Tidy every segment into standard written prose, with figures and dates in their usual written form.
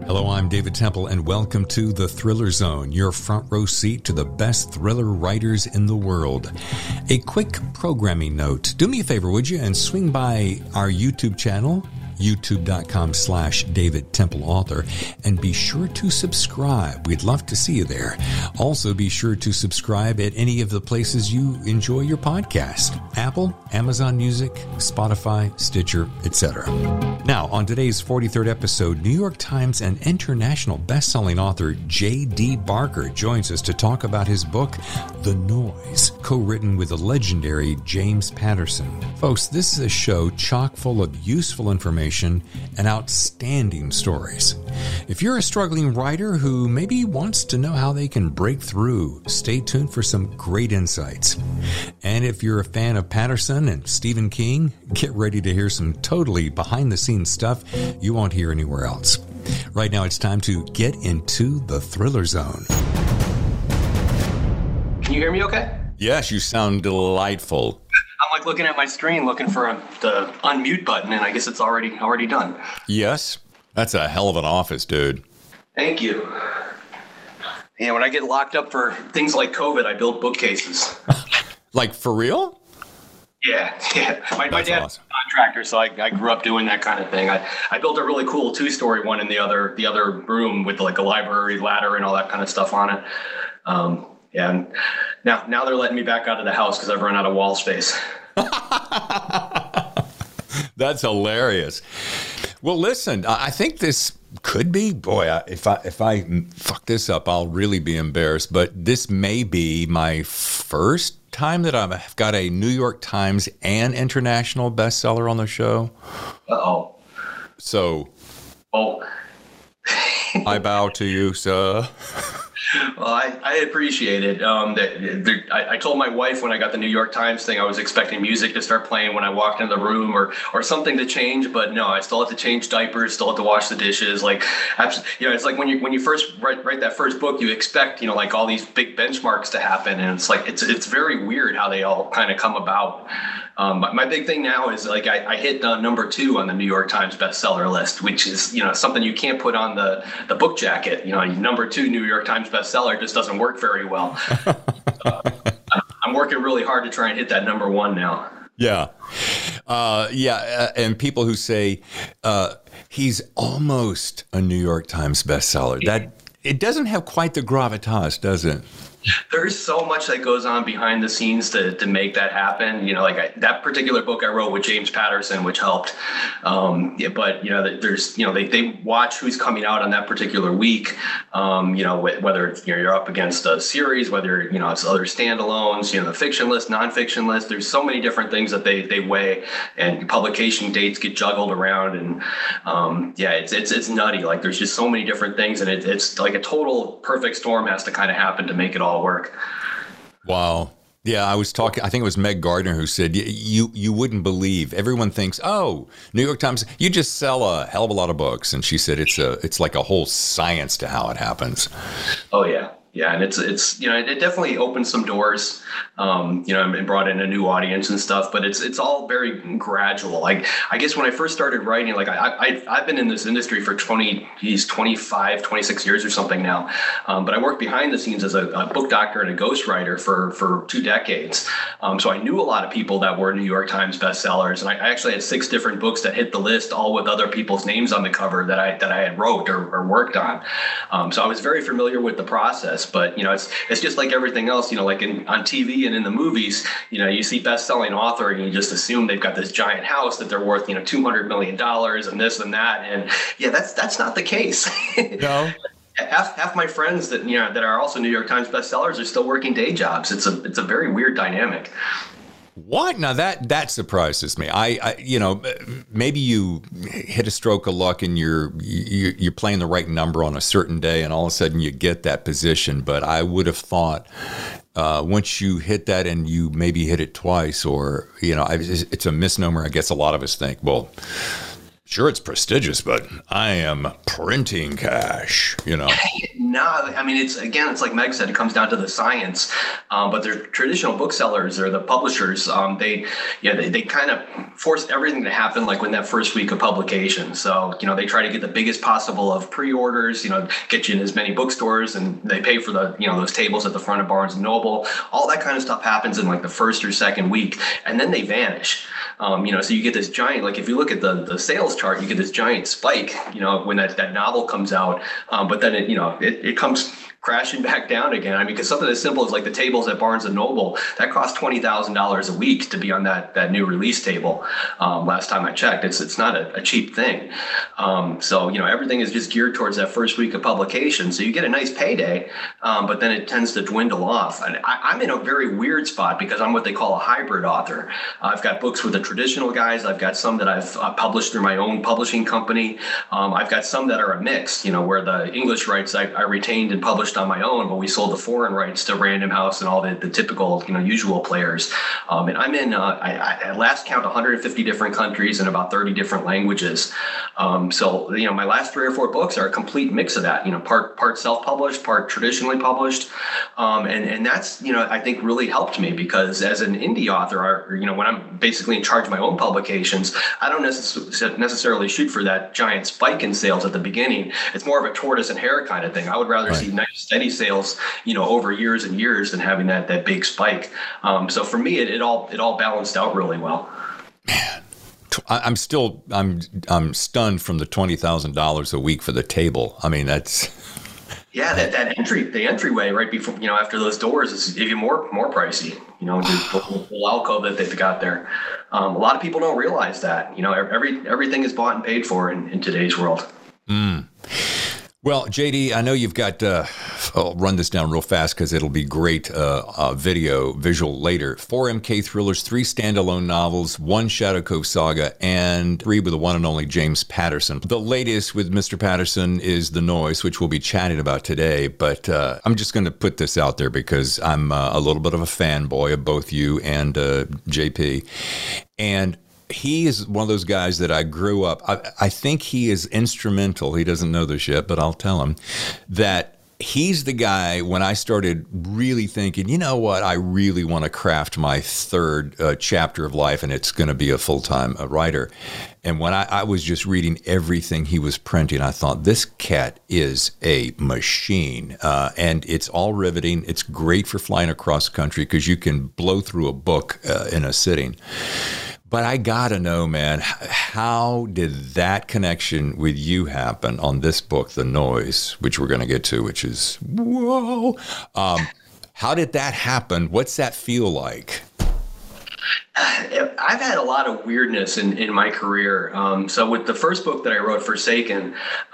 Hello, I'm David Temple, and welcome to The Thriller Zone, your front row seat to the best thriller writers in the world. A quick programming note. Do me a favor, would you, and swing by our YouTube channel, youtube.com/David Temple Author, and be sure to subscribe. We'd love to see you there. Also, be sure to subscribe at any of the places you enjoy your podcast: Apple, Amazon Music, Spotify, Stitcher, etc. Now, on today's 43rd episode, New York Times and international best-selling author J.D. Barker joins us to talk about his book, The Noise, co-written with the legendary James Patterson. Folks, this is a show chock full of useful information and outstanding stories. If you're a struggling writer who maybe wants to know how they can break through, stay tuned for some great insights. And if you're a fan of Patterson and Stephen King, get ready to hear some totally behind-the-scenes stuff you won't hear anywhere else. Right now, it's time to get into the Thriller Zone. Can you hear me okay? Yes, you sound delightful. I'm like looking at my screen looking for the unmute button, and I guess it's already done. Yes, that's a hell of an office, dude. Thank you. Yeah, when I get locked up for things like COVID, I build bookcases. Like, for real? Yeah. My dad's awesome. a contractor, so I grew up doing that kind of thing. I built a really cool 2-story one in the other room with like a library ladder and all that kind of stuff on it. Yeah, and now they're letting me back out of the house because I've run out of wall space. That's hilarious. Well, listen, I think this could be, if I fuck this up, I'll really be embarrassed. But this may be my first time that I've got a New York Times and international bestseller on the show. Uh-oh. So, I bow to you, sir. Well, I appreciate it. I told my wife when I got the New York Times thing, I was expecting music to start playing when I walked in the room or something to change, but no, I still have to change diapers, still have to wash the dishes. Like, it's like when you first write that first book, you expect, like all these big benchmarks to happen, and it's like it's very weird how they all kind of come about. My big thing now is like I hit number 2 on the New York Times bestseller list, which is something you can't put on the book jacket. Number 2 New York Times bestseller just doesn't work very well. I'm working really hard to try and hit that number 1 now. Yeah. And people who say he's almost a New York Times bestseller, that it doesn't have quite the gravitas, does it? There's so much that goes on behind the scenes to make that happen. That particular book I wrote with James Patterson, which helped. But there's they watch who's coming out on that particular week. Whether you're up against a series, whether it's other standalones, the fiction list, nonfiction list. There's so many different things that they weigh, and publication dates get juggled around, and it's nutty. Like, there's just so many different things, and it's like a total perfect storm has to kind of happen to make it all work. Wow. Yeah, I was talking, I think it was Meg Gardner who said, you wouldn't believe, everyone thinks, oh, New York Times, you just sell a hell of a lot of books. And she said it's like a whole science to how it happens. Oh, yeah. Yeah, and it's it definitely opened some doors, and brought in a new audience and stuff. But it's all very gradual. Like, I guess when I first started writing, like I've been in this industry for 25, 26 years or something now. But I worked behind the scenes as a book doctor and a ghostwriter for 2 decades. So I knew a lot of people that were New York Times bestsellers, and I actually had 6 different books that hit the list, all with other people's names on the cover that I had wrote or worked on. So I was very familiar with the process. But it's just like everything else. Like on TV and in the movies, you see best-selling author and you just assume they've got this giant house that they're worth $200 million and this and that, and that's not the case. No. Half my friends that that are also New York Times bestsellers are still working day jobs. It's a very weird dynamic. What? Now that surprises me. I maybe you hit a stroke of luck and you're playing the right number on a certain day, and all of a sudden you get that position. But I would have thought once you hit that and you maybe hit it twice, or it's a misnomer. I guess a lot of us think, well, sure, it's prestigious, but I am printing cash. No, I mean, it's like Meg said, it comes down to the science. But the traditional booksellers or the publishers, they kind of force everything to happen like when that first week of publication. So, they try to get the biggest possible of pre-orders, get you in as many bookstores, and they pay for the, those tables at the front of Barnes and Noble. All that kind of stuff happens in like the first or second week, and then they vanish. So you get this giant, like if you look at the sales chart, you get this giant spike, when that novel comes out. But then it comes crashing back down again. I mean, because something as simple as like the tables at Barnes and Noble, that costs $20,000 a week to be on that new release table. Last time I checked, it's not a cheap thing. So everything is just geared towards that first week of publication. So you get a nice payday, but then it tends to dwindle off. And I'm in a very weird spot because I'm what they call a hybrid author. I've got books with the traditional guys. I've got some that I've published through my own publishing company. I've got some that are a mix, where the English rights I retained and published on my own, but we sold the foreign rights to Random House and all the typical, usual players. And I'm in, I at last count 150 different countries and about 30 different languages. So my last 3 or 4 books are a complete mix of that, part self-published, part traditionally published. And that's, I think really helped me because as an indie author, when I'm basically in charge of my own publications, I don't necessarily shoot for that giant spike in sales at the beginning. It's more of a tortoise and hare kind of thing. I would rather see nice steady sales, over years and years than having that big spike. So for me, it all balanced out really well. I'm stunned from the $20,000 a week for the table. I mean, that's. Yeah, the entryway right before, after those doors is even more pricey, the alcove that they've got there. A lot of people don't realize that, everything is bought and paid for in today's world. Well, JD, I know you've got, I'll run this down real fast because it'll be great visual later. 4 MK thrillers, 3 standalone novels, 1 Shadow Cove saga, and 3 with the one and only James Patterson. The latest with Mr. Patterson is The Noise, which we'll be chatting about today. But I'm just going to put this out there because I'm a little bit of a fanboy of both you and JP. And he is one of those guys that I grew up. I think he is instrumental. He doesn't know this yet, but I'll tell him that he's the guy when I started really thinking, you know what, I really want to craft my 3rd chapter of life, and it's going to be a full-time writer. And when I was just reading everything he was printing, I thought, this cat is a machine. And it's all riveting. It's great for flying across country because you can blow through a book in a sitting. But I gotta know, man, how did that connection with you happen on this book, The Noise, which we're going to get to, which is, whoa. How did that happen? What's that feel like? I've had a lot of weirdness in my career. So with the first book that I wrote, Forsaken,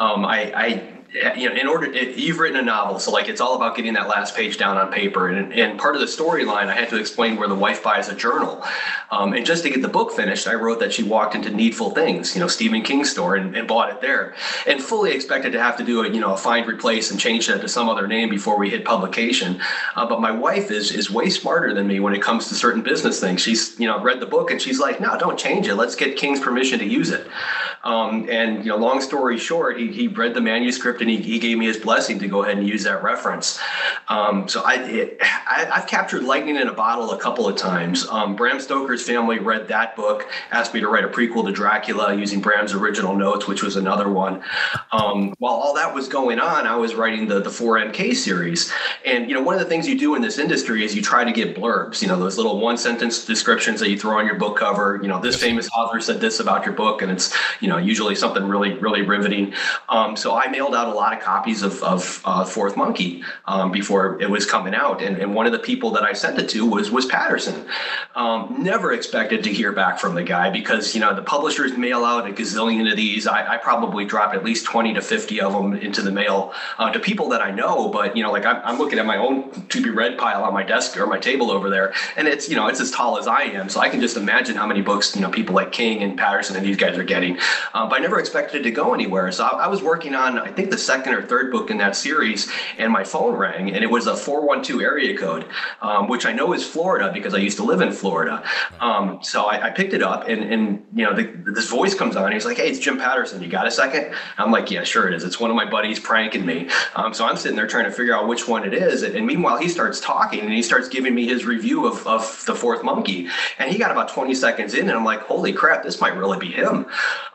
you've written a novel, so like it's all about getting that last page down on paper. And part of the storyline, I had to explain where the wife buys a journal. And just to get the book finished, I wrote that she walked into Needful Things, Stephen King's store, and bought it there. And fully expected to have to do a find, replace, and change that to some other name before we hit publication. But my wife is way smarter than me when it comes to certain business things. She's read the book and she's like, no, don't change it. Let's get King's permission to use it. And long story short, he read the manuscript and he gave me his blessing to go ahead and use that reference. So I've captured lightning in a bottle a couple of times. Bram Stoker's family read that book, asked me to write a prequel to Dracula using Bram's original notes, which was another one. While all that was going on, I was writing the 4MK series. And, one of the things you do in this industry is you try to get blurbs, those little 1-sentence descriptions that you throw on your book cover. This famous author said this about your book, and it's, usually something really, really riveting. So I mailed out a lot of copies of Fourth Monkey before it was coming out. And one of the people that I sent it to was Patterson. Never expected to hear back from the guy because, the publishers mail out a gazillion of these. I probably dropped at least 20 to 50 of them into the mail to people that I know. But, I'm looking at my own to be read pile on my desk or my table over there. And it's, it's as tall as I am. So I can just imagine how many books, people like King and Patterson and these guys are getting. but I never expected it to go anywhere. So I was working on, I think, the second or third book in that series, and my phone rang, and it was a 412 area code, which I know is Florida because I used to live in Florida. So I picked it up, and this voice comes on. He's like, "Hey, it's Jim Patterson. You got a second?" I'm like, "Yeah, sure it is. It's one of my buddies pranking me." So I'm sitting there trying to figure out which one it is. And meanwhile, he starts talking, and he starts giving me his review of The Fourth Monkey. And he got about 20 seconds in, and I'm like, holy crap, this might really be him.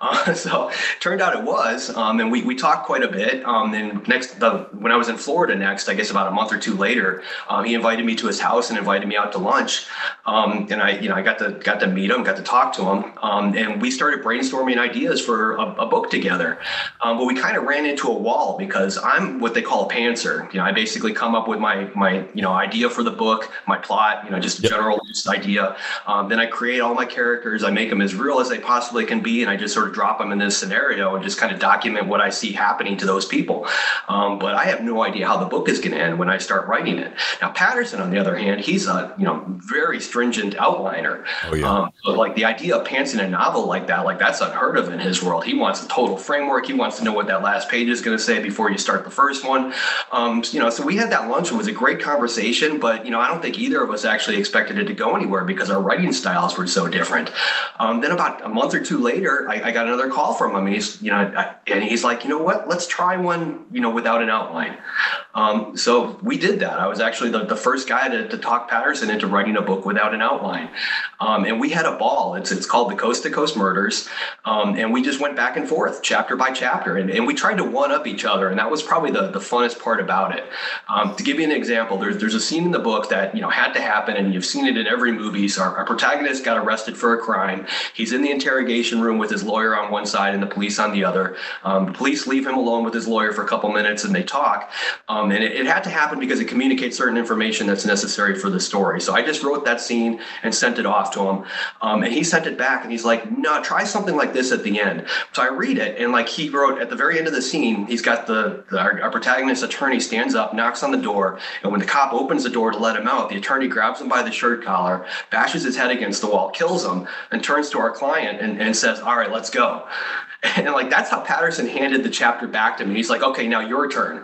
So turned out it was. And we talked quite a bit. And when I was in Florida next, I guess about a month or two later, he invited me to his house and invited me out to lunch. And I got to meet him, got to talk to him. And we started brainstorming ideas for a book together. But we kind of ran into a wall because I'm what they call a pantser. I basically come up with my idea for the book, my plot, just a general idea. Then I create all my characters. I make them as real as they possibly can be, and I just sort of drop them in this scenario and just kind of document what I see happening to those people. But I have no idea how the book is going to end when I start writing it. Now, Patterson, on the other hand, he's a very stringent outliner. Oh, yeah. So like the idea of pantsing a novel like that, like that's unheard of in his world. He wants a total framework. He wants to know what that last page is going to say before you start the first one. So we had that lunch. It was a great conversation, but I don't think either of us actually expected it to go anywhere because our writing styles were so different. Then about a month or two later, I got another call from him, and he's like, you know what? Let's try one, without an outline. So we did that. I was actually the first guy to talk Patterson into writing a book without an outline. And we had a ball. It's called The Coast to Coast Murders. And we just went back and forth, chapter by chapter. And we tried to one-up each other. And that was probably the funnest part about it. To give you an example, there's a scene in the book that, had to happen, and you've seen it in every movie. So our protagonist got arrested for a crime. He's in the interrogation room with his lawyer on one side and the police on the other. The police leave him alone with his lawyer for a couple minutes, and they talk. And it had to happen because it communicates certain information that's necessary for the story. So I just wrote that scene and sent it off to him. And he sent it back, and he's like, no, try something like this at the end. So I read it, and like he wrote at the very end of the scene, he's got our protagonist's attorney stands up, knocks on the door, and when the cop opens the door to let him out, the attorney grabs him by the shirt collar, bashes his head against the wall, kills him, and turns to our client and says, all right, let's go. And like that's how Patterson handed the chapter back to me. He's like, okay, now your turn.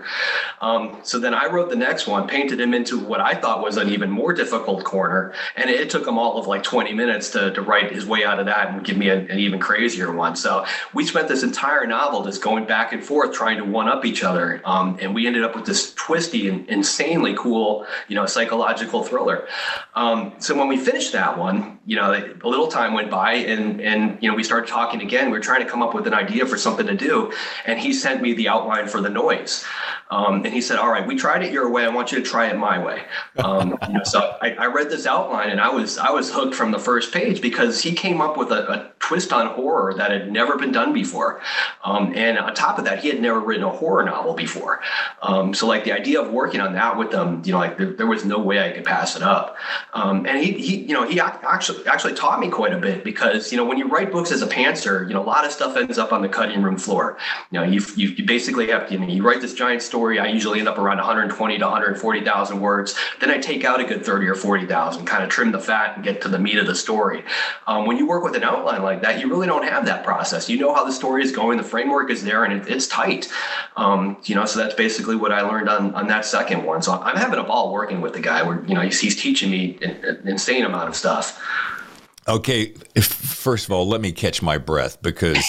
So then I wrote the next one, painted him into what I thought was an even more difficult corner. And it took him all of like 20 minutes to write his way out of that and give me an even crazier one. So we spent this entire novel just going back and forth, trying to one up each other. And we ended up with this twisty and insanely cool, psychological thriller. So when we finished that one, a little time went by and we started talking again. We were trying to come up with an idea for something to do. And he sent me the outline for The Noise. And he said, all right, we tried it your way. I want you to try it my way. So I read this outline, and I was hooked from the first page because he came up with a twist on horror that had never been done before. And on top of that, he had never written a horror novel before. So like the idea of working on that with them, there was no way I could pass it up. And he actually taught me quite a bit because, when you write books as a pantser, a lot of stuff ends up on the cutting room floor. You basically have, you write this giant story. I usually end up around 120 to 140,000 words. Then I take out a good 30 or 40,000, kind of trim the fat and get to the meat of the story. When you work with an outline like that, you really don't have that process. You know how the story is going, the framework is there, and it's tight. So that's basically what I learned on that second one. So I'm having a ball working with the guy where, he's teaching me an insane amount of stuff. Okay, first of all, let me catch my breath because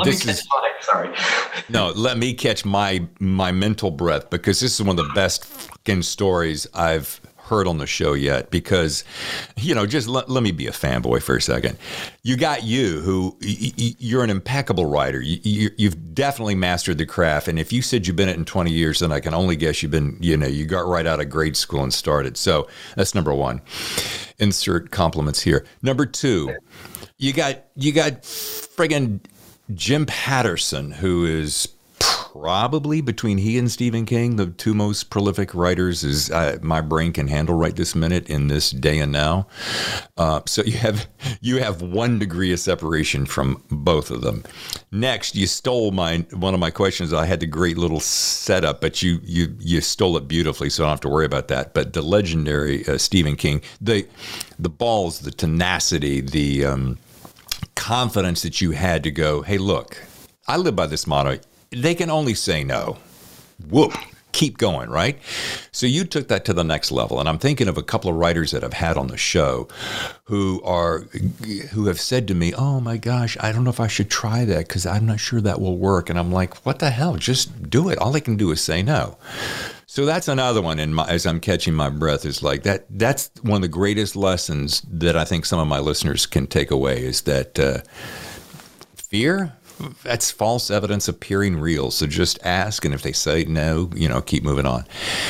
let me catch my mental breath because this is one of the best fucking stories I've heard on the show yet because, just let me be a fanboy for a second. You got you're an impeccable writer. You've definitely mastered the craft. And if you said you've been in it in 20 years, then I can only guess you've been, you got right out of grade school and started. So that's number one. Insert compliments here. Number two, you got friggin' Jim Patterson, who is probably between he and Stephen King, the two most prolific writers as my brain can handle right this minute in this day and now. So you have 1 degree of separation from both of them. Next, you stole one of my questions. I had the great little setup, but you stole it beautifully, so I don't have to worry about that. But the legendary Stephen King, the balls, the tenacity, the confidence that you had to go, hey, look, I live by this motto. They can only say no. Whoop. Keep going, right? So you took that to the next level. And I'm thinking of a couple of writers that I've had on the show who have said to me, oh my gosh, I don't know if I should try that because I'm not sure that will work. And I'm like, what the hell? Just do it. All they can do is say no. So that's another one. And as I'm catching my breath, is like that's one of the greatest lessons that I think some of my listeners can take away is that fear, that's false evidence appearing real. So just ask, and if they say no, keep moving on.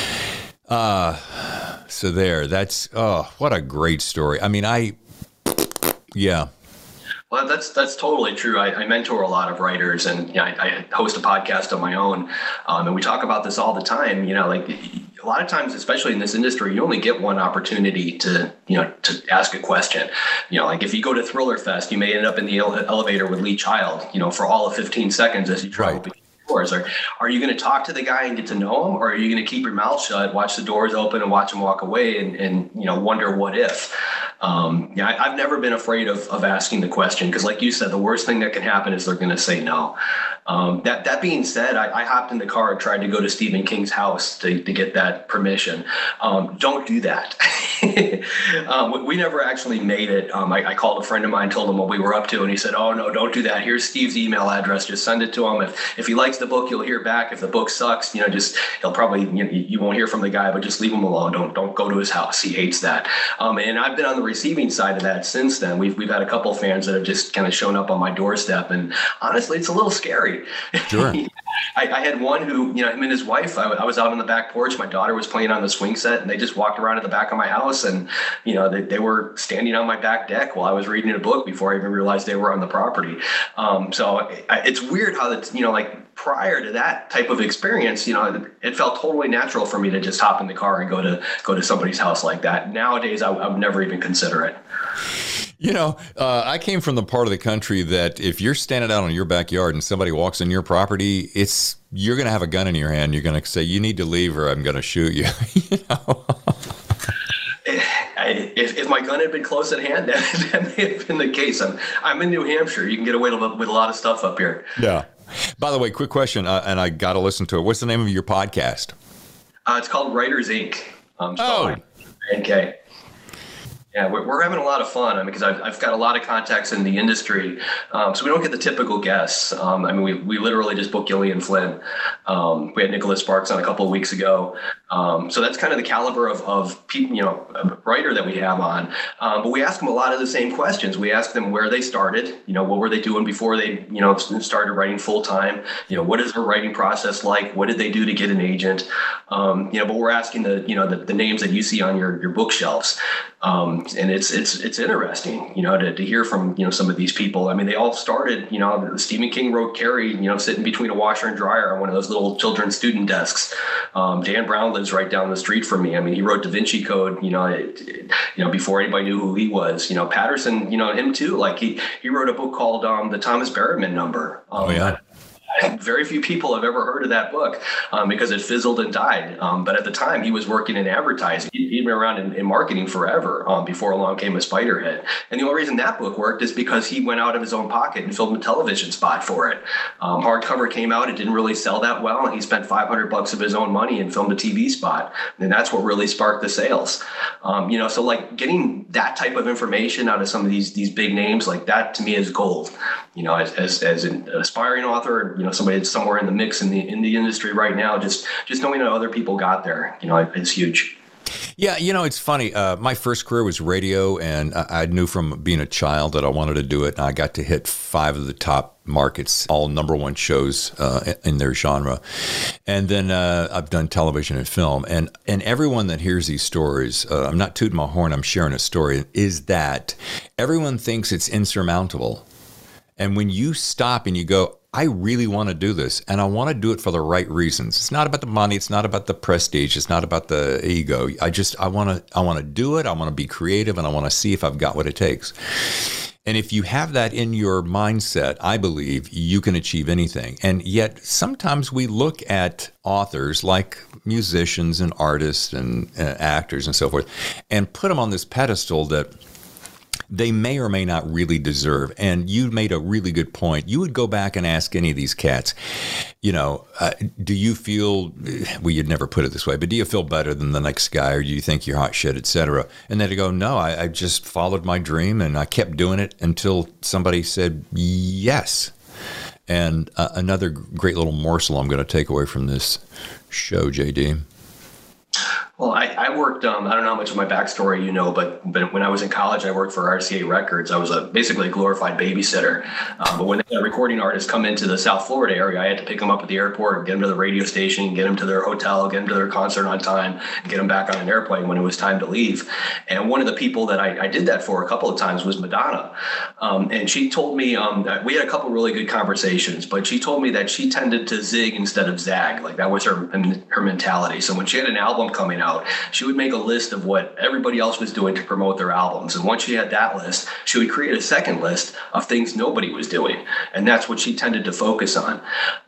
So that's what a great story. I mean, yeah. Well, that's totally true. I mentor a lot of writers, and I host a podcast of my own, and we talk about this all the time. Like a lot of times, especially in this industry, you only get one opportunity to ask a question. Like if you go to Thriller Fest, you may end up in the elevator with Lee Child, for all of 15 seconds as you travel between doors. Are you going to talk to the guy and get to know him, or are you going to keep your mouth shut, watch the doors open, and watch him walk away, and wonder what if? I've never been afraid of asking the question because, like you said, the worst thing that can happen is they're going to say no. That being said, I hopped in the car and tried to go to Stephen King's house to get that permission. Don't do that. We never actually made it. I called a friend of mine, told him what we were up to, and he said, oh, no, don't do that. Here's Steve's email address. Just send it to him. If he likes the book, you'll hear back. If the book sucks, he'll probably, you won't hear from the guy, but just leave him alone. Don't go to his house. He hates that. And I've been on the receiving side of that since then. We've had a couple of fans that have just kind of shown up on my doorstep, and honestly, it's a little scary. Sure. I had one who, him and his wife, I was out on the back porch. My daughter was playing on the swing set, and they just walked around at the back of my house, and, they were standing on my back deck while I was reading a book before I even realized they were on the property. So it's weird how that's, prior to that type of experience, it felt totally natural for me to just hop in the car and go to somebody's house like that. Nowadays, I would never even consider it. I came from the part of the country that if you're standing out in your backyard and somebody walks in your property, you're going to have a gun in your hand. You're going to say, you need to leave or I'm going to shoot you. If my gun had been close at hand, that may have been the case. I'm in New Hampshire. You can get away with a lot of stuff up here. Yeah. By the way, quick question, and I got to listen to it. What's the name of your podcast? It's called Writers Inc. Okay. Yeah, we're having a lot of fun because I've got a lot of contacts in the industry, so we don't get the typical guests. We literally just booked Gillian Flynn. We had Nicholas Sparks on a couple of weeks ago. So that's kind of the caliber of people, a writer that we have on. But we ask them a lot of the same questions. We ask them where they started, what were they doing before they, started writing full time? What is their writing process like? What did they do to get an agent? But we're asking the names that you see on your bookshelves. And it's interesting, to hear from, some of these people. I mean, they all started, Stephen King wrote Carrie, sitting between a washer and dryer on one of those little children's student desks. Dan Brown lives right down the street from me. I mean, he wrote Da Vinci Code, before anybody knew who he was. Patterson, him too. Like he wrote a book called The Thomas Berryman Number. Very few people have ever heard of that book because it fizzled and died. But at the time, he was working in advertising. He'd been around in marketing forever before along came a Spiderhead. And the only reason that book worked is because he went out of his own pocket and filmed a television spot for it. Hardcover came out. It didn't really sell that well. And he spent $500 of his own money and filmed a TV spot. And that's what really sparked the sales. So like getting that type of information out of some of these big names like that to me is gold. As an aspiring author, somebody that's somewhere in the mix in the industry right now, just knowing that other people got there, it's huge. Yeah, it's funny. My first career was radio, and I knew from being a child that I wanted to do it. And I got to hit 5 of the top markets, all #1 shows in their genre. And then I've done television and film. And everyone that hears these stories, I'm not tooting my horn, I'm sharing a story, is that everyone thinks it's insurmountable. And when you stop and you go, I really want to do this, and I want to do it for the right reasons. It's not about the money. It's not about the prestige. It's not about the ego. I want to do it. I want to be creative, and I want to see if I've got what it takes. And if you have that in your mindset, I believe you can achieve anything. And yet sometimes we look at authors like musicians and artists and actors and so forth and put them on this pedestal that they may or may not really deserve. And you made a really good point. You would go back and ask any of these cats, do you feel, well, you'd never put it this way, but do you feel better than the next guy, or do you think you're hot shit, et cetera? And they'd go, no, I just followed my dream and I kept doing it until somebody said yes. And another great little morsel I'm going to take away from this show, JD. Well, I worked, I don't know how much of my backstory you know, but when I was in college, I worked for RCA Records. I was basically a glorified babysitter. But when the recording artists come into the South Florida area, I had to pick them up at the airport, get them to the radio station, get them to their hotel, get them to their concert on time, and get them back on an airplane when it was time to leave. And one of the people that I did that for a couple of times was Madonna. And she told me, we had a couple really good conversations, but she told me that she tended to zig instead of zag. Like that was her mentality. So when she had an album coming out, she would make a list of what everybody else was doing to promote their albums. And once she had that list, she would create a second list of things nobody was doing. And that's what she tended to focus on.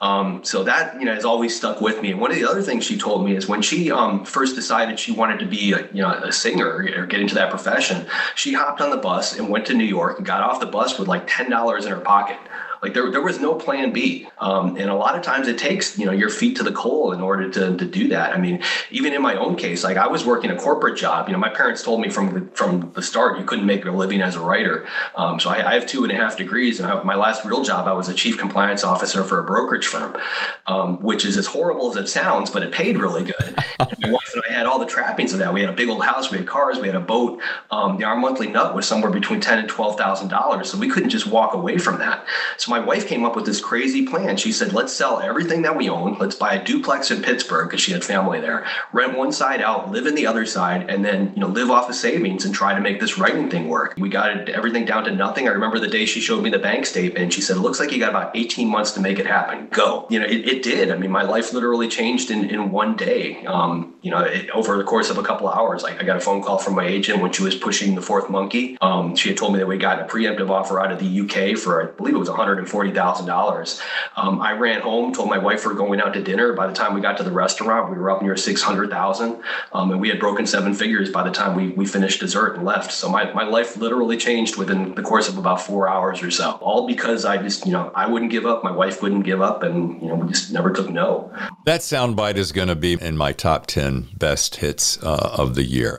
So that, has always stuck with me. And one of the other things she told me is when she first decided she wanted to be a singer or get into that profession, she hopped on the bus and went to New York and got off the bus with like $10 in her pocket. Like there was no plan B. And a lot of times it takes, your feet to the coal in order to do that. I mean, even in my own case, like I was working a corporate job. My parents told me from the start, you couldn't make a living as a writer. So I have 2.5 degrees. And my last real job, I was a chief compliance officer for a brokerage firm, which is as horrible as it sounds, but it paid really good. And my wife and I had all the trappings of that. We had a big old house, we had cars, we had a boat. Our monthly nut was somewhere between $10,000 and $12,000. So we couldn't just walk away from that. So my wife came up with this crazy plan. She said, let's sell everything that we own. Let's buy a duplex in Pittsburgh because she had family there, rent one side out, live in the other side, and then, live off of savings and try to make this writing thing work. We got everything down to nothing. I remember the day she showed me the bank statement and she said, it looks like you got about 18 months to make it happen. Go. It did. I mean, my life literally changed in one day. Over the course of a couple of hours, I got a phone call from my agent when she was pushing the fourth monkey. She had told me that we got a preemptive offer out of the UK for, I believe it was $140,000. I ran home, told my wife we're going out to dinner. By the time we got to the restaurant, we were up near 600,000. And we had broken 7 figures by the time we finished dessert and left. So my life literally changed within the course of about 4 hours or so, all because I just, I wouldn't give up. My wife wouldn't give up. And, we just never took no. That soundbite is going to be in my top 10 best hits of the year.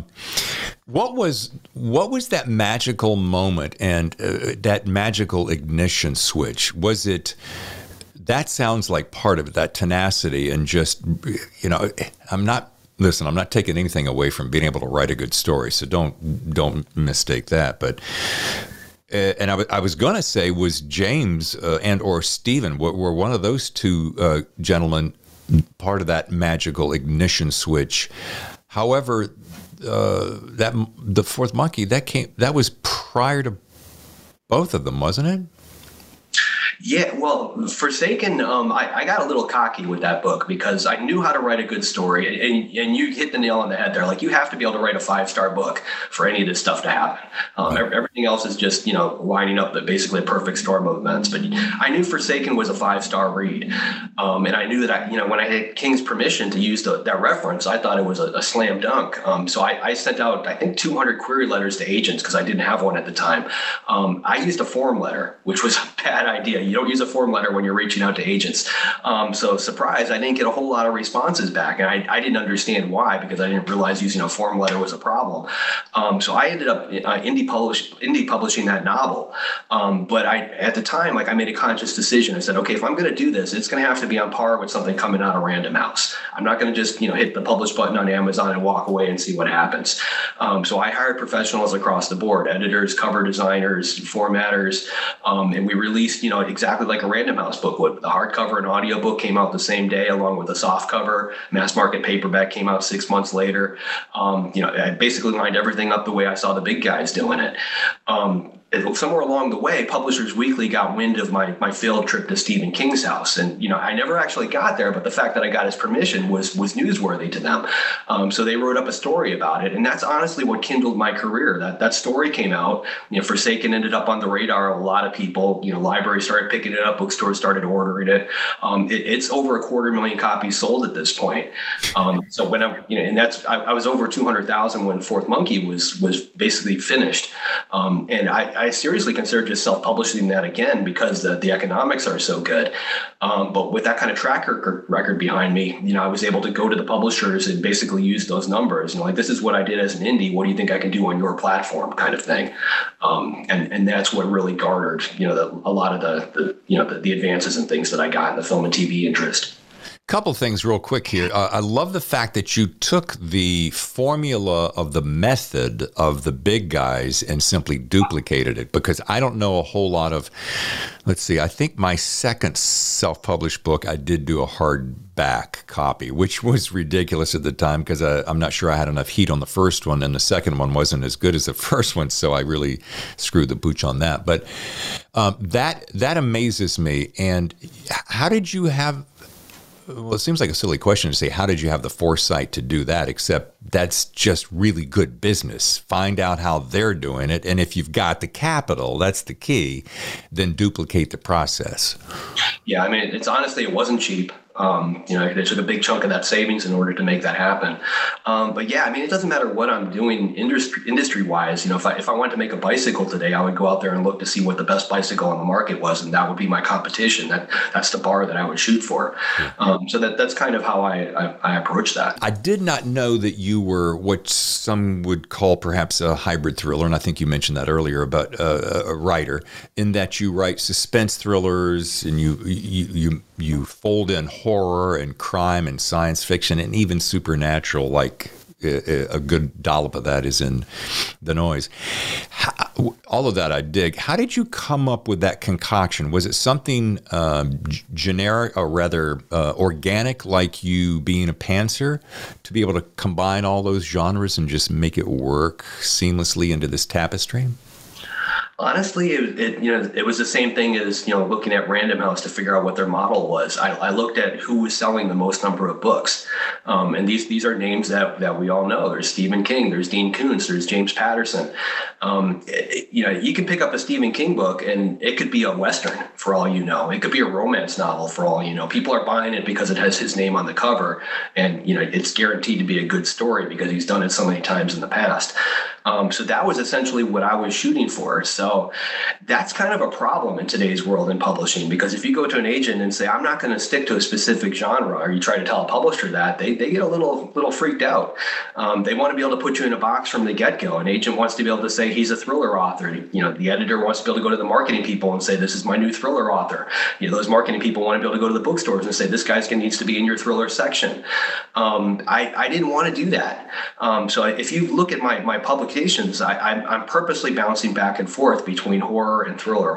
What was that magical moment and that magical ignition switch? Was it, that sounds like part of it, that tenacity and just, I'm not taking anything away from being able to write a good story. So don't mistake that. But, and I was going to say, was James and or Stephen, were one of those two gentlemen part of that magical ignition switch? However, the fourth monkey that was prior to both of them, wasn't it? Yeah, well, Forsaken, I got a little cocky with that book because I knew how to write a good story. And you hit the nail on the head there. Like, you have to be able to write a 5-star book for any of this stuff to happen. Everything else is just, lining up basically a perfect storm of events. But I knew Forsaken was a 5-star read. And I knew that, when I had King's permission to use that reference, I thought it was a slam dunk. So I sent out, I think, 200 query letters to agents because I didn't have one at the time. I used a form letter, which was a bad idea. You don't use a form letter when you're reaching out to agents. So surprise, I didn't get a whole lot of responses back. And I didn't understand why, because I didn't realize using a form letter was a problem. So I ended up indie publishing that novel. But at the time, I made a conscious decision. I said, okay, if I'm going to do this, it's going to have to be on par with something coming out of Random House. I'm not going to just, hit the publish button on Amazon and walk away and see what happens. So I hired professionals across the board, editors, cover designers, formatters, and we released, exactly like a Random House book would. The hardcover and audiobook came out the same day, along with a soft cover. Mass market paperback came out 6 months later. I basically lined everything up the way I saw the big guys doing it. somewhere along the way, Publishers Weekly got wind of my failed trip to Stephen King's house. And, I never actually got there, but the fact that I got his permission was newsworthy to them. So they wrote up a story about it. And that's honestly what kindled my career. That story came out. Forsaken ended up on the radar of a lot of people. Libraries started picking it up, bookstores started ordering it. It's over 250,000 copies sold at this point. So when I was over 200,000 when Fourth Monkey was basically finished. And I seriously considered just self-publishing that again because the economics are so good. But with that kind of track record behind me, I was able to go to the publishers and basically use those numbers. Like, this is what I did as an indie. What do you think I can do on your platform, kind of thing. And that's what really garnered, a lot of the advances and things that I got in the film and TV interest. Couple things real quick here. I love the fact that you took the formula of the method of the big guys and simply duplicated it, because I don't know a whole lot of, let's see, I think my second self-published book, I did do a hardback copy, which was ridiculous at the time because I'm not sure I had enough heat on the first one, and the second one wasn't as good as the first one, so I really screwed the pooch on that. But that amazes me. And how did you have... Well, it seems like a silly question to say, how did you have the foresight to do that? Except that's just really good business. Find out how they're doing it. And if you've got the capital, that's the key, then duplicate the process. Yeah, it's honestly, it wasn't cheap. They took a big chunk of that savings in order to make that happen. But yeah, it doesn't matter what I'm doing industry wise. If I wanted to make a bicycle today, I would go out there and look to see what the best bicycle on the market was, and that would be my competition. That's the bar that I would shoot for. So that's kind of how I approach that. I did not know that you were what some would call perhaps a hybrid thriller, and I think you mentioned that earlier about a writer, in that you write suspense thrillers and you fold in horror and crime and science fiction and even supernatural, like a good dollop of that is in The Noise. All of that I dig. How did you come up with that concoction? Was it something generic, or rather organic, like you being a pantser, to be able to combine all those genres and just make it work seamlessly into this tapestry? Honestly, it was the same thing as, looking at Random House to figure out what their model was. I looked at who was selling the most number of books. And these are names that we all know. There's Stephen King, there's Dean Koontz, there's James Patterson. You can pick up a Stephen King book and it could be a Western for all you know. It could be a romance novel for all you know. People are buying it because it has his name on the cover, and, it's guaranteed to be a good story because he's done it so many times in the past. So that was essentially what I was shooting for. So that's kind of a problem in today's world in publishing, because if you go to an agent and say, I'm not going to stick to a specific genre, or you try to tell a publisher that, they get a little freaked out. They want to be able to put you in a box from the get-go. An agent wants to be able to say he's a thriller author. The editor wants to be able to go to the marketing people and say, this is my new thriller author. Those marketing people want to be able to go to the bookstores and say, this guy needs to be in your thriller section. I didn't want to do that. So if you look at my publications, I'm purposely bouncing back and forth between horror and thriller.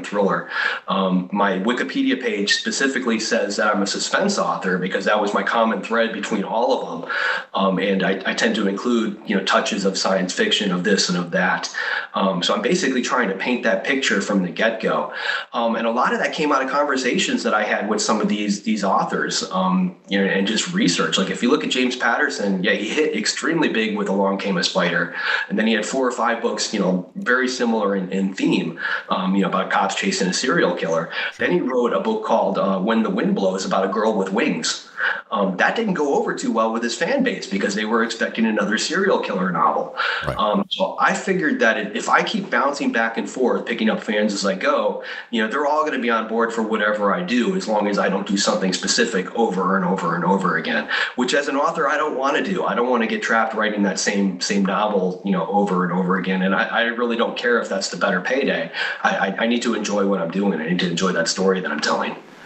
My Wikipedia page specifically says that I'm a suspense author because that was my common thread between all of them. And I tend to include, touches of science fiction, of this and of that. So I'm basically trying to paint that picture from the get-go. And a lot of that came out of conversations that I had with some of these authors, and just research. Like, if you look at James Patterson, he hit extremely big with Along Came a Spider. And then he had 4 or 5 books, very similar in theme, about cops chasing a serial killer. Then he wrote a book called When the Wind Blows, about a girl with wings. That didn't go over too well with his fan base because they were expecting another serial killer novel. Right. So I figured that if I keep bouncing back and forth, picking up fans as I go, they're all going to be on board for whatever I do, as long as I don't do something specific over and over and over again, which as an author, I don't want to do. I don't want to get trapped writing that same novel, over and over again. And I really don't care if that's the better payday. I need to enjoy what I'm doing. I need to enjoy that story that I'm telling.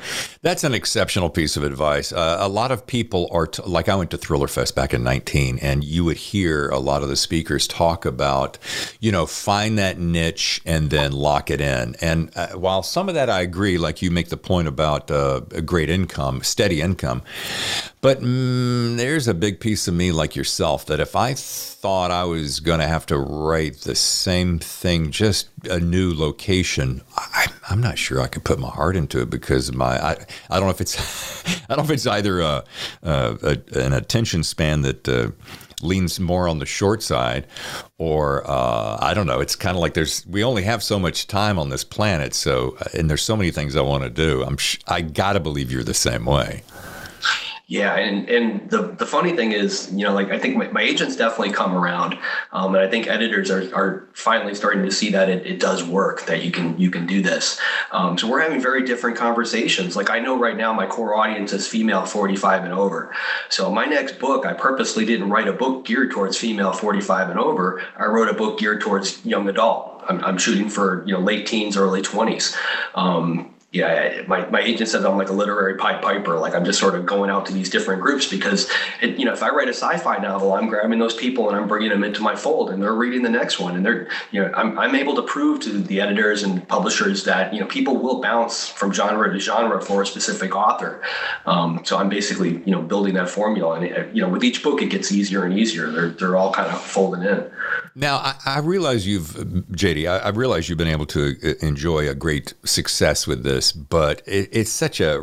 That's an exceptional piece of advice. A lot of people are, like I went to Thriller Fest back in 19, and you would hear a lot of the speakers talk about, find that niche and then lock it in. And while some of that I agree, like you make the point about a great income, steady income, but there's a big piece of me like yourself that if I thought I was going to have to write the same thing, just a new location, I'm not sure I could put my heart into it because I don't know if it's either an attention span that leans more on the short side, or I don't know. It's kind of like we only have so much time on this planet, and there's so many things I want to do. I gotta believe you're the same way. Yeah, and the funny thing is, I think my agents definitely come around, and I think editors are finally starting to see that it does work, that you can do this. So we're having very different conversations. Like I know right now my core audience is female 45 and over. So my next book, I purposely didn't write a book geared towards female 45 and over. I wrote a book geared towards young adult. I'm shooting for late teens, early 20s. Yeah, my agent says I'm like a literary Pied Piper. Like I'm just sort of going out to these different groups because, if I write a sci-fi novel, I'm grabbing those people and I'm bringing them into my fold, and they're reading the next one, and they're, I'm able to prove to the editors and publishers that people will bounce from genre to genre for a specific author. So I'm basically building that formula, and with each book it gets easier and easier. They're all kind of folding in. Now, I realize JD, I realize you've been able to enjoy a great success with this, but it's such a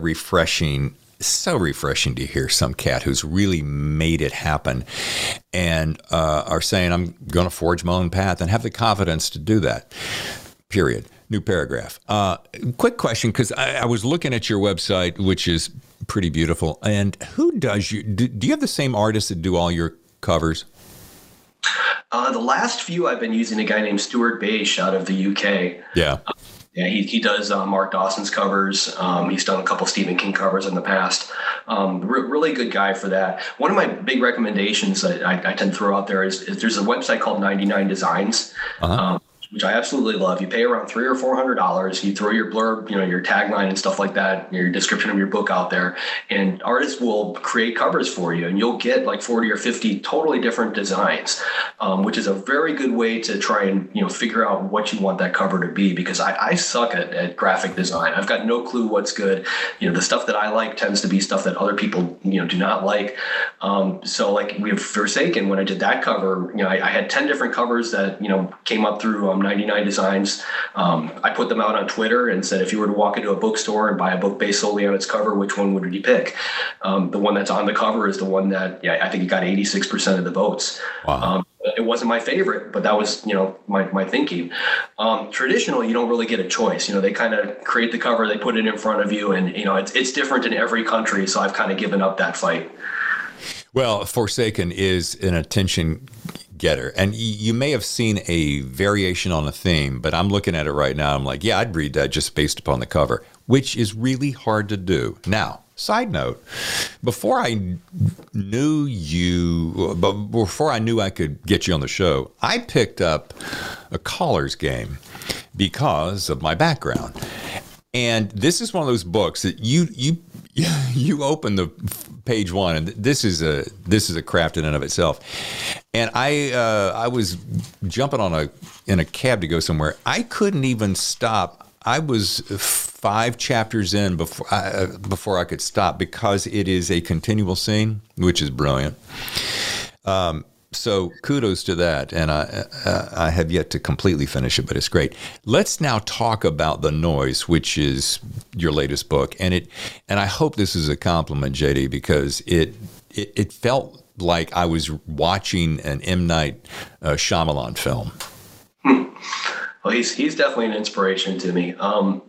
so refreshing to hear some cat who's really made it happen and are saying, I'm going to forge my own path and have the confidence to do that, period. New paragraph. Quick question, because I was looking at your website, which is pretty beautiful. And who does do you have the same artists that do all your covers? The last few I've been using a guy named Stuart Bache out of the UK. Yeah. Yeah, he does Mark Dawson's covers. He's done a couple Stephen King covers in the past. Really good guy for that. One of my big recommendations that I tend to throw out there is there's a website called 99 Designs. Uh-huh. Which I absolutely love. You pay around $300 or $400. You throw your blurb, your tagline and stuff like that, your description of your book out there, and artists will create covers for you, and you'll get like 40 or 50 totally different designs, which is a very good way to try and figure out what you want that cover to be. Because I suck at graphic design. I've got no clue what's good. The stuff that I like tends to be stuff that other people do not like. So like we have Forsaken. When I did that cover, I had 10 different covers that came up through 99 Designs. I put them out on Twitter and said, if you were to walk into a bookstore and buy a book based solely on its cover, which one would you pick? The one that's on the cover is the one that, I think it got 86% of the votes. Wow. It wasn't my favorite, but that was, my thinking. Traditionally, you don't really get a choice. They kind of create the cover, they put it in front of you, and, it's different in every country. So I've kind of given up that fight. Well, Forsaken is an attention getter, and you may have seen a variation on a theme, but I'm looking at it right now. I'm like, yeah, I'd read that just based upon the cover, which is really hard to do. Now, side note, before I knew I could get you on the show, I picked up a caller's game because of my background. And this is one of those books that you open the page one, and this is a craft in and of itself. And I was jumping in a cab to go somewhere. I couldn't even stop. I was 5 chapters in before I could stop, because it is a continual scene, which is brilliant. So kudos to that, and I have yet to completely finish it, but it's great. Let's now talk about The Noise, which is your latest book, and I hope this is a compliment, JD, because it felt like I was watching an M. Night Shyamalan film. Well, he's definitely an inspiration to me.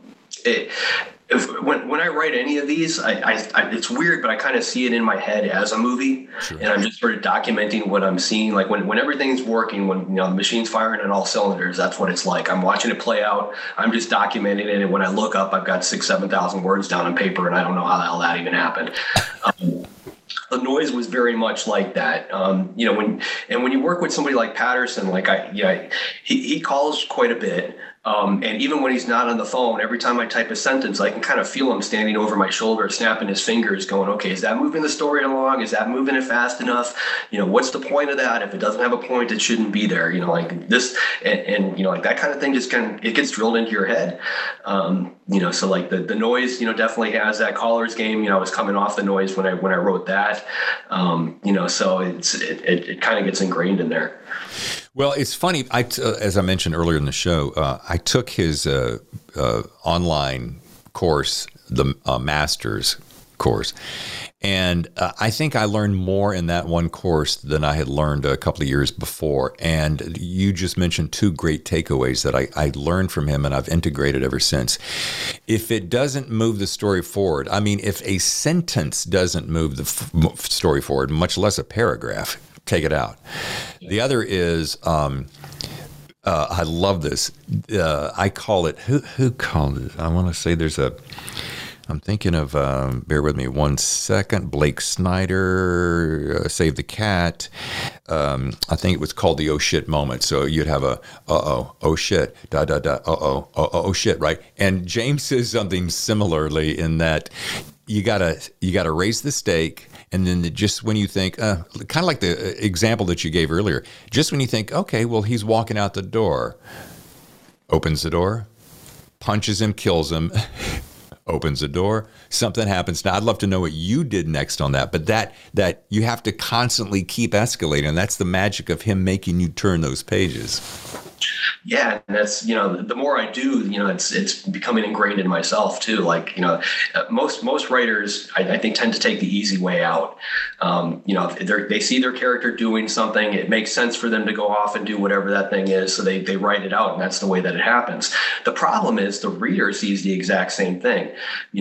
When I write any of these, it's weird, but I kind of see it in my head as a movie. Sure. And I'm just sort of documenting what I'm seeing. Like when everything's working, when the machine's firing on all cylinders, that's what it's like. I'm watching it play out. I'm just documenting it. And when I look up, I've got 7,000 words down on paper, and I don't know how the hell that even happened. The Noise was very much like that. When you work with somebody like Patterson, he calls quite a bit. And even when he's not on the phone, every time I type a sentence, I can kind of feel him standing over my shoulder, snapping his fingers, going, okay, is that moving the story along? Is that moving it fast enough? What's the point of that? If it doesn't have a point, it shouldn't be there. Like this, and like that kind of thing just it gets drilled into your head. So like the noise, definitely has that caller's game. I was coming off the noise when I wrote that. So it kind of gets ingrained in there. Well, it's funny. As I mentioned earlier in the show, I took his online course, the Masters course, and I think I learned more in that one course than I had learned a couple of years before. And you just mentioned two great takeaways that I learned from him, and I've integrated ever since. If it doesn't move the story forward, I mean, if a sentence doesn't move the story forward, much less a paragraph, take it out. The other is, I love this. I call it, who called it? I want to say I'm thinking of, bear with me 1 second, Blake Snyder, Save the Cat. I think it was called the oh shit moment. So you'd have a, oh shit, oh shit, right? And James says something similarly in that you gotta raise the stake. And then just when you think, kind of like the example that you gave earlier, just when you think, okay, well, he's walking out the door, opens the door, punches him, kills him, opens the door, something happens. Now, I'd love to know what you did next on that, but that you have to constantly keep escalating. And that's the magic of him making you turn those pages. Yeah, and that's, the more I do, it's becoming ingrained in myself too. Like, most writers, I think, tend to take the easy way out. If they see their character doing something, it makes sense for them to go off and do whatever that thing is. So they write it out, and that's the way that it happens. The problem is the reader sees the exact same thing.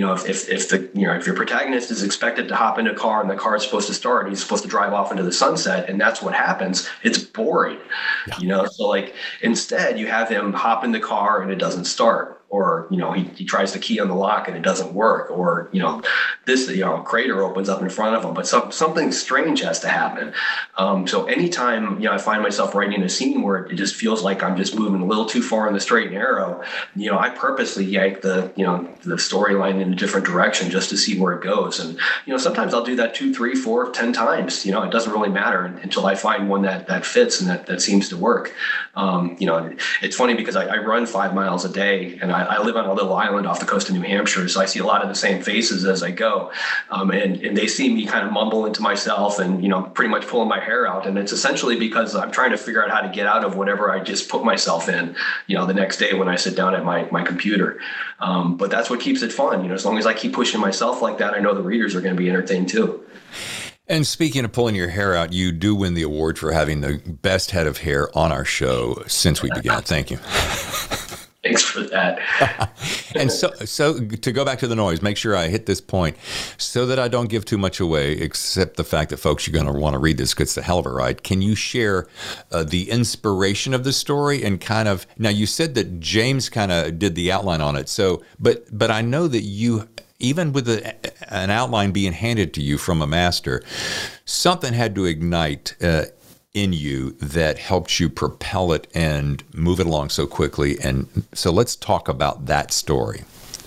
If your protagonist is expected to hop into a car and the car is supposed to start, and he's supposed to drive off into the sunset, and that's what happens, it's boring. Yeah. So like, instead, you have him hop in the car and it doesn't start, or he tries to key on the lock and it doesn't work, or a crater opens up in front of him, but something strange has to happen. So anytime I find myself writing a scene where it just feels like I'm just moving a little too far in the straight and narrow, I purposely yank the storyline in a different direction just to see where it goes. And sometimes I'll do that 2, 3, 4, 10 times. It doesn't really matter until I find one that fits and that seems to work. It's funny because I run 5 miles a day, and I live on a little island off the coast of New Hampshire, so I see a lot of the same faces as I go, and they see me kind of mumble into myself and pretty much pulling my hair out, and it's essentially because I'm trying to figure out how to get out of whatever I just put myself in, the next day when I sit down at my computer. But that's what keeps it fun. As long as I keep pushing myself like that, I know the readers are going to be entertained too. And speaking of pulling your hair out, you do win the award for having the best head of hair on our show since we began. Thank you. Thanks for that. And so to go back to the noise, make sure I hit this point so that I don't give too much away, except the fact that folks are going to want to read this because it's a hell of a ride. Can you share the inspiration of the story and kind of, now you said that James kind of did the outline on it. So, but I know that you, even with an outline being handed to you from a master, something had to ignite in you that helped you propel it and move it along so quickly. And so let's talk about that story.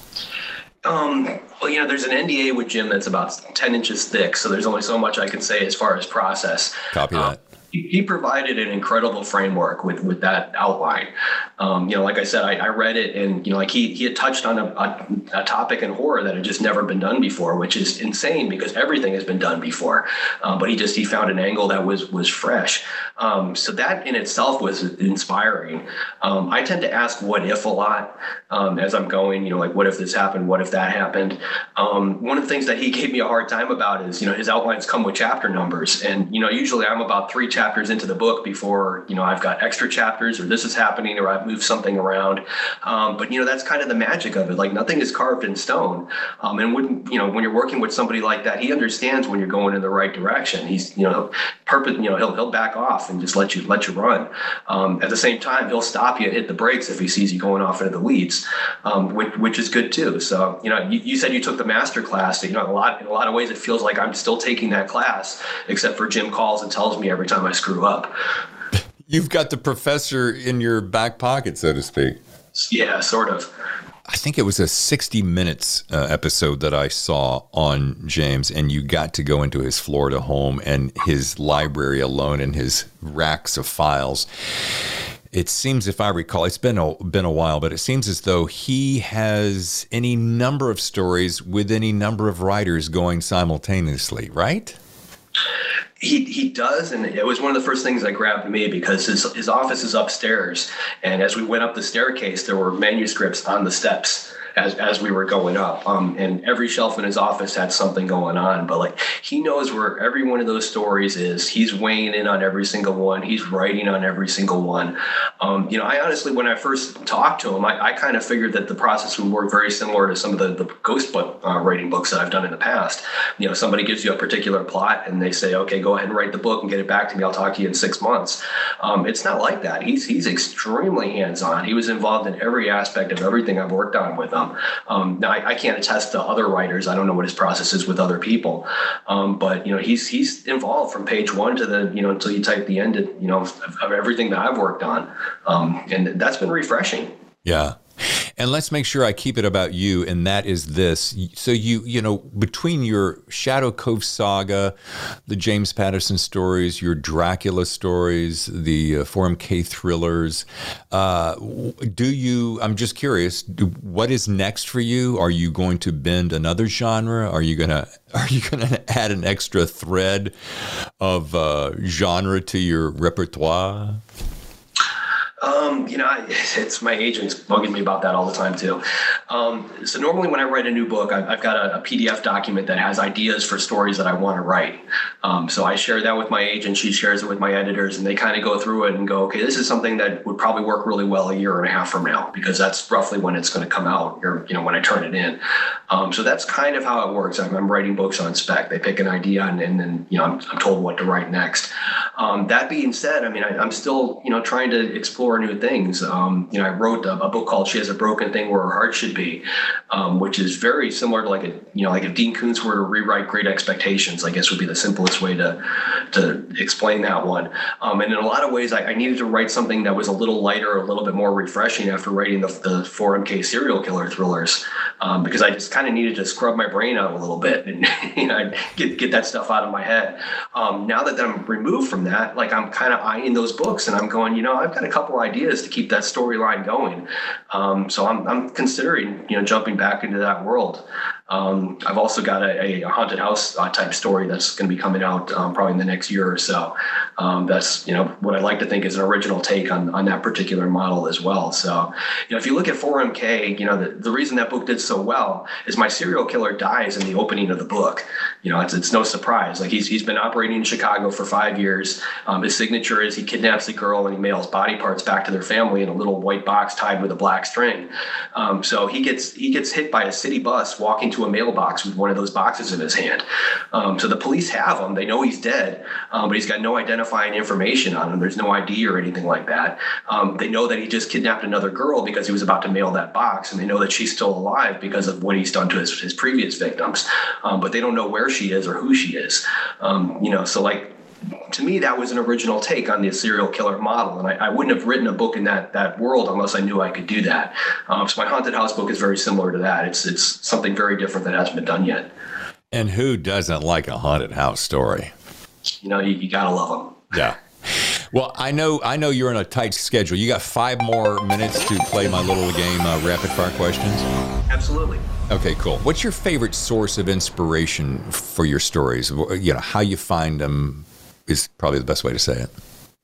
Well, there's an NDA with Jim that's about 10 inches thick, so there's only so much I can say as far as process. Copy that. He provided an incredible framework with that outline. Like I said, I read it, and he had touched on a topic in horror that had just never been done before, which is insane because everything has been done before. But he found an angle that was fresh. So that in itself was inspiring. I tend to ask what if a lot as I'm going. Like, what if this happened? What if that happened? One of the things that he gave me a hard time about is his outlines come with chapter numbers, and usually I'm about 3 chapters into the book before I've got extra chapters, or this is happening, or I've moved something around. But that's kind of the magic of it. Like, nothing is carved in stone. And when you're working with somebody like that, he understands when you're going in the right direction. He's he'll back off and just let you run. At the same time, he'll stop you and hit the brakes if he sees you going off into the weeds, which is good too. So you said you took the master class. In a lot of ways, it feels like I'm still taking that class, except for Jim calls and tells me every time I screw up. You've got the professor in your back pocket, so to speak. Yeah, sort of. I think it was a 60 Minutes episode that I saw on James, and you got to go into his Florida home and his library alone and his racks of files. It seems, if I recall, it's been a while, but it seems as though he has any number of stories with any number of writers going simultaneously, right? He does, and it was one of the first things that grabbed me because his office is upstairs, and as we went up the staircase, there were manuscripts on the steps as we were going up, and every shelf in his office had something going on. But like, he knows where every one of those stories is. He's weighing in on every single one. He's writing on every single one. I honestly, when I first talked to him, I kind of figured that the process would work very similar to some of the ghost book writing books that I've done in the past. Somebody gives you a particular plot and they say, okay, go ahead and write the book and get it back to me. I'll talk to you in 6 months. It's not like that. He's extremely hands-on. He was involved in every aspect of everything I've worked on with him. Now, I can't attest to other writers. I don't know what his process is with other people. But he's involved from page one to the, until you type the end of everything that I've worked on. And that's been refreshing. Yeah. And let's make sure I keep it about you, and that is this. So between your Shadow Cove saga, the James Patterson stories, your Dracula stories, the 4MK thrillers, I'm just curious, what is next for you? Are you going to bend another genre? Are you going to add an extra thread of genre to your repertoire? It's my agent's bugging me about that all the time too. So normally when I write a new book, I've got a PDF document that has ideas for stories that I want to write. So I share that with my agent. She shares it with my editors, and they kind of go through it and go, okay, this is something that would probably work really well a year and a half from now, because that's roughly when it's going to come out, or when I turn it in. So that's kind of how it works. I'm writing books on spec. They pick an idea, and then I'm told what to write next. That being said, I'm still trying to explore new things. I wrote a book called "She Has a Broken Thing Where Her Heart Should Be," which is very similar to like if Dean Koontz were to rewrite Great Expectations, I guess would be the simplest way to explain that one. And in a lot of ways, I needed to write something that was a little lighter, a little bit more refreshing after writing the 4MK serial killer thrillers, because I just kind of needed to scrub my brain out a little bit and get that stuff out of my head. Now that I'm removed from that, like, I'm kind of eyeing those books, and I'm going, I've got a couple ideas to keep that storyline going. So I'm considering, jumping back into that world. I've also got a haunted house type story that's going to be coming out probably in the next year or so. That's, what I like to think is an original take on that particular model as well. So, if you look at 4MK, the reason that book did so well is my serial killer dies in the opening of the book. It's no surprise. Like, he's been operating in Chicago for 5 years. His signature is he kidnaps the girl and he mails body parts back to their family in a little white box tied with a black string. So he gets hit by a city bus walking to a mailbox with one of those boxes in his hand. So the police have him. They know he's dead, but he's got no identifying information on him. There's no ID or anything like that. They know that he just kidnapped another girl because he was about to mail that box, and they know that she's still alive because of what he's done to his previous victims. But they don't know where she is or who she is. So, like, to me, that was an original take on the serial killer model, and I wouldn't have written a book in that world unless I knew I could do that. So my haunted house book is very similar to that. It's something very different that hasn't been done yet. And who doesn't like a haunted house story? You gotta love them. Yeah. Well, I know you're in a tight schedule. You got 5 more minutes to play my little game, rapid fire questions. Absolutely. Okay, cool. What's your favorite source of inspiration for your stories? How you find them is probably the best way to say it.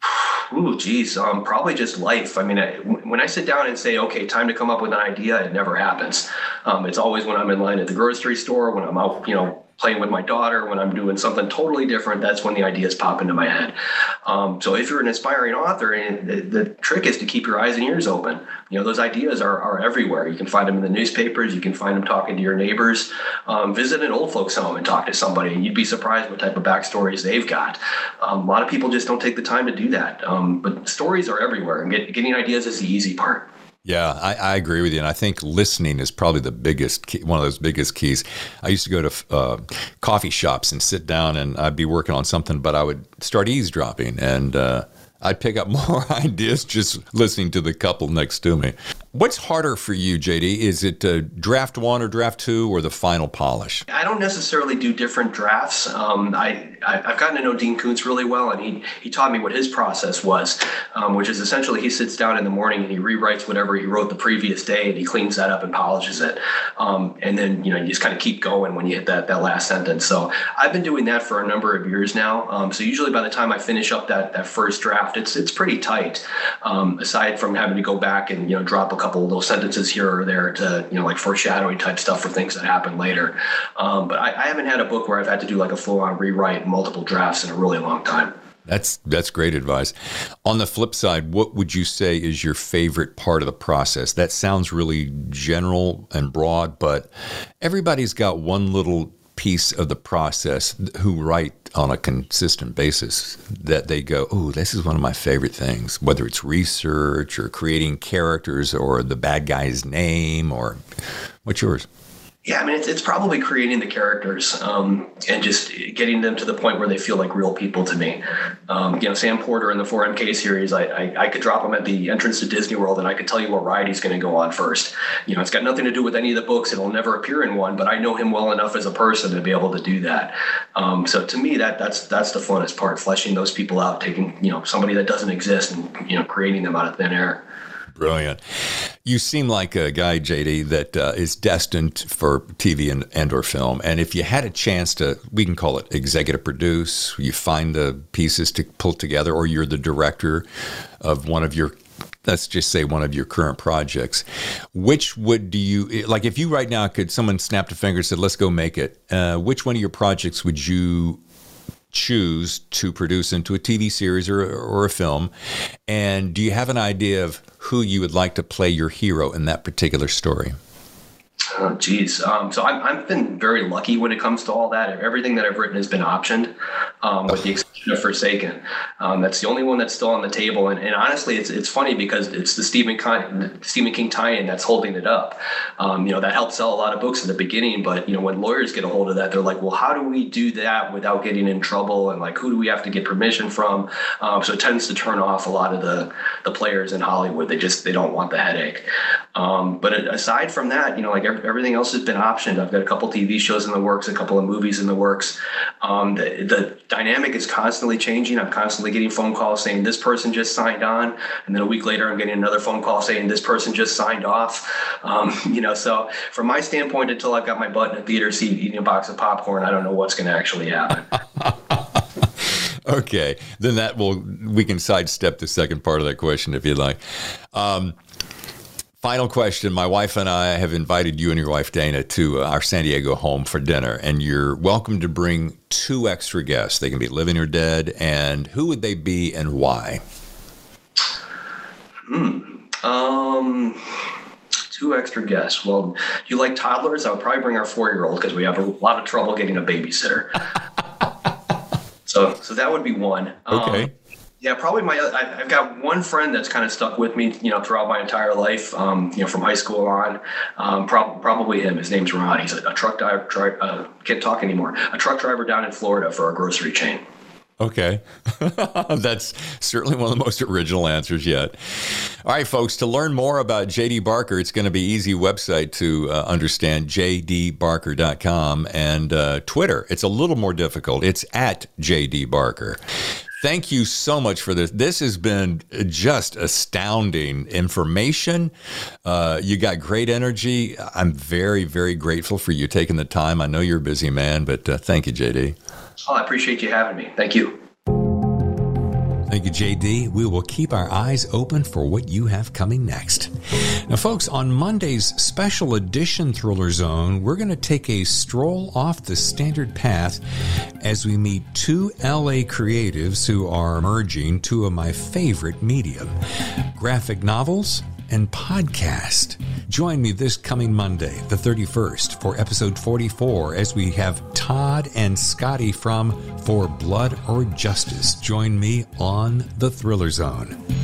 Ooh, geez. Probably just life. When I sit down and say, okay, time to come up with an idea, it never happens. It's always when I'm in line at the grocery store, when I'm out, playing with my daughter, when I'm doing something totally different, that's when the ideas pop into my head. So if you're an aspiring author, the trick is to keep your eyes and ears open. Those ideas are everywhere. You can find them in the newspapers. You can find them talking to your neighbors. Visit an old folks home and talk to somebody, and you'd be surprised what type of backstories they've got. A lot of people just don't take the time to do that. But stories are everywhere, and getting ideas is the easy part. Yeah, I agree with you. And I think listening is probably the biggest key, one of those biggest keys. I used to go to coffee shops and sit down, and I'd be working on something, but I would start eavesdropping, and I'd pick up more ideas just listening to the couple next to me. What's harder for you, JD? Is it draft 1 or draft 2 or the final polish? I don't necessarily do different drafts. I've gotten to know Dean Koontz really well, and he taught me what his process was, which is essentially he sits down in the morning and he rewrites whatever he wrote the previous day, and he cleans that up and polishes it. And then, you just kind of keep going when you hit that last sentence. So I've been doing that for a number of years now. So usually by the time I finish up that first draft, it's pretty tight, aside from having to go back and, drop a couple of little sentences here or there to, like foreshadowing type stuff for things that happen later. But I haven't had a book where I've had to do like a full-on rewrite, multiple drafts in a really long time. That's great advice. On the flip side, what would you say is your favorite part of the process? That sounds really general and broad, but everybody's got one little piece of the process who write on a consistent basis that they go, oh, this is one of my favorite things, whether it's research or creating characters or the bad guy's name, or what's yours? Yeah, I mean, it's probably creating the characters and just getting them to the point where they feel like real people to me. Sam Porter in the 4MK series, I could drop him at the entrance to Disney World and I could tell you what ride he's going to go on first. It's got nothing to do with any of the books. It'll never appear in one, but I know him well enough as a person to be able to do that. So to me, that's the funnest part, fleshing those people out, taking, somebody that doesn't exist and, creating them out of thin air. Brilliant. You seem like a guy, JD, that is destined for TV and or film. And if you had a chance to, we can call it executive produce, you find the pieces to pull together, or you're the director of one of your, let's just say one of your current projects, which would do you, like if you right now could, someone snapped a finger and said, let's go make it, which one of your projects would you choose to produce into a TV series or a film? And do you have an idea of who you would like to play your hero in that particular story? Oh, geez. So I've been very lucky when it comes to all that. Everything that I've written has been optioned, with the exception of Forsaken. That's the only one that's still on the table. And honestly, it's funny because it's the Stephen King tie-in that's holding it up. That helped sell a lot of books in the beginning. But, when lawyers get a hold of that, they're like, well, how do we do that without getting in trouble? And like, who do we have to get permission from? So it tends to turn off a lot of the players in Hollywood. They don't want the headache. But aside from that, everything else has been optioned. I've got a couple TV shows in the works, a couple of movies in the works. The dynamic is constantly changing. I'm constantly getting phone calls saying this person just signed on, and then a week later I'm getting another phone call saying this person just signed off. So from my standpoint, until I've got my butt in a theater seat eating a box of popcorn, I don't know what's going to actually happen. Okay, then we can sidestep the second part of that question if you'd like. Final question. My wife and I have invited you and your wife, Dana, to our San Diego home for dinner, and you're welcome to bring 2 extra guests. They can be living or dead, and who would they be and why? 2 extra guests. Well, you like toddlers? I would probably bring our 4-year-old because we have a lot of trouble getting a babysitter. So that would be one. Okay. Yeah, probably I've got one friend that's kind of stuck with me, throughout my entire life, from high school on. Probably him. His name's Ron. He's a truck driver. Can't talk anymore. A truck driver down in Florida for a grocery chain. Okay. That's certainly one of the most original answers yet. All right, folks, to learn more about JD Barker, it's going to be easy website to understand, jdbarker.com, and Twitter. It's a little more difficult. It's at JD Barker. Thank you so much for this. This has been just astounding information. You got great energy. I'm very, very grateful for you taking the time. I know you're a busy man, but thank you, JD. Oh, I appreciate you having me. Thank you. Thank you, JD. We will keep our eyes open for what you have coming next. Now, folks, on Monday's special edition Thriller Zone, we're going to take a stroll off the standard path as we meet 2 LA creatives who are merging 2 of my favorite medium, graphic novels and podcast. Join me this coming Monday, the 31st, for episode 44 as we have Todd and Scotty from For Blood or Justice. Join me on the Thriller Zone.